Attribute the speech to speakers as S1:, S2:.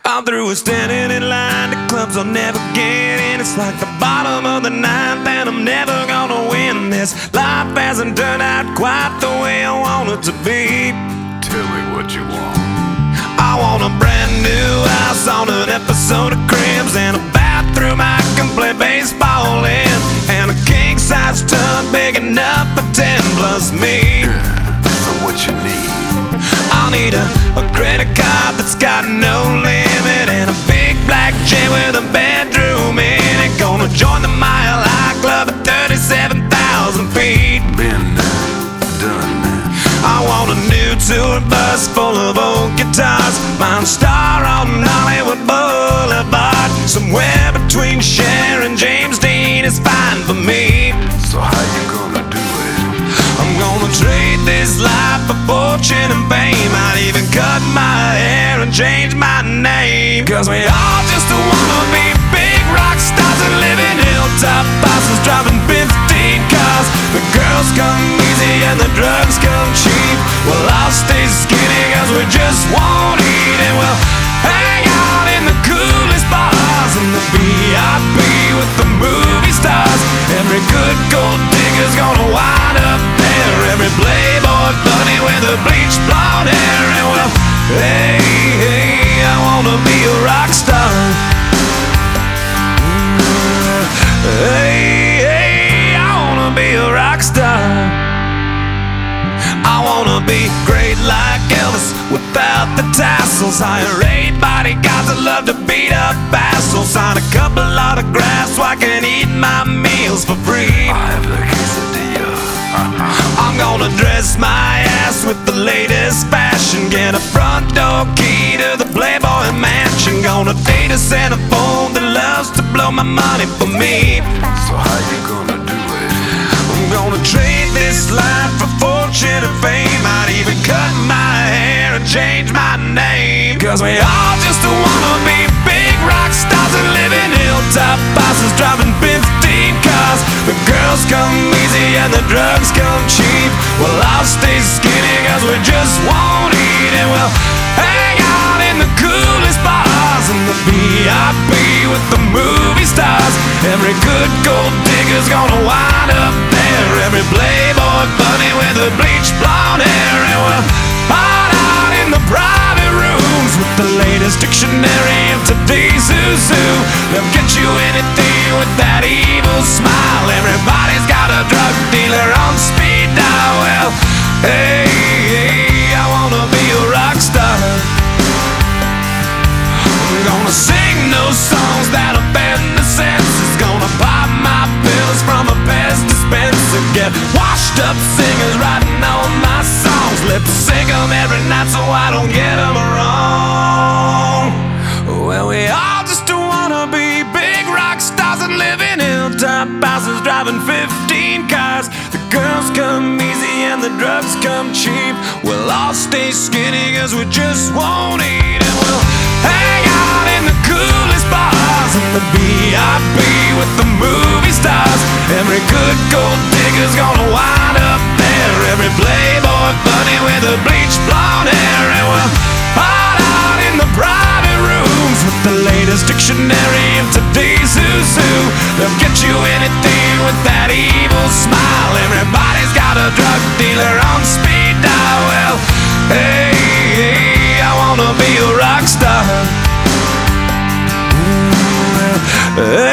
S1: I'm through with standing in line to clubs I'll never get in. It's like the bottom of the ninth and I'm never gonna win this. Life hasn't turned out quite the way I want it to be.
S2: Tell me what you want.
S1: I want a brand new house on an episode of Cribs, and a bathroom I can play baseball in, and a king-size tub big enough for 10 plus me.
S2: So what you need?
S1: I'll need a credit card that's got no limit, and a big black jet with a bedroom in it. Gonna join the Mile High Club at 37,000 feet.
S2: Been done that.
S1: I want a new tour bus full of old guitars, mine star on Hollywood Boulevard. Somewhere between Cher and James Dean is fine for me.
S2: So how you gonna do it?
S1: I'm gonna trade this life for fortune and fame. I'd even cut my hair and change my name. Cause we all just wanna be big rock stars and live in hilltop bosses, driving 15 cars. The girls come easy and the drugs come cheap. Well, I'll stay skinny cause we just won't eat, and we'll hang out in the coolest bars and the VIP with the movie stars. Every good gold digger's gonna wind up there, every playboy bunny with a bleached blonde hair. And well, hey, hey, I wanna be a rock star. Hey, hey, I wanna be a rock star. I wanna be great like Elvis without the tassels. Hire 8 bodyguards that love to beat up assholes. Sign a couple autographs so I can eat my meals for free.
S2: I have the quesadilla.
S1: I'm gonna dress my ass with the latest fashion, get a front door key to the Playboy Mansion. Gonna date a centerfold that loves to blow my money for me.
S2: So how you gonna do it?
S1: I'm gonna trade this life for fortune and fame. I'd even cut my hair and change my name. Cause we all just wanna be big rock stars and live in hilltop bosses, driving 15 cars. The girls come easy and the drugs come cheap. Well, I'll stay skinny cause we just won't eat, and we'll hang out in the coolest bars and the VIP with the movie stars. Every good gold digger's gonna wind up there, every playboy bunny with a bleached blonde hair. And we'll hide out in the private rooms with the latest dictionary of today's who's who. They'll get you anything with that evil smile. Everybody's got a drug dealer on speed dial. Well, hey, hey, I wanna be a rock star. I'm gonna sing those songs that offend the senses. Gonna pop my pills from a Pez dispenser. Get washed up singers writing all my songs. Lip sync them every night so I don't get them wrong. Well, we all just wanna be big rock stars and live in hilltop houses, driving 15 cars. The girls come easy and the drugs come cheap. We'll all stay skinny cause we just won't eat, and we'll hang out in the coolest bars and the VIP with the movie stars. Every good gold digger's gonna wind up there, every playboy bunny with a bleached blonde hair. And we'll hide out in the private rooms with the latest dictionary of today's who's who. They'll get you anything with that evil smile. Everybody's got a drug dealer on speed dial. Well, hey, hey, I wanna be a rock star.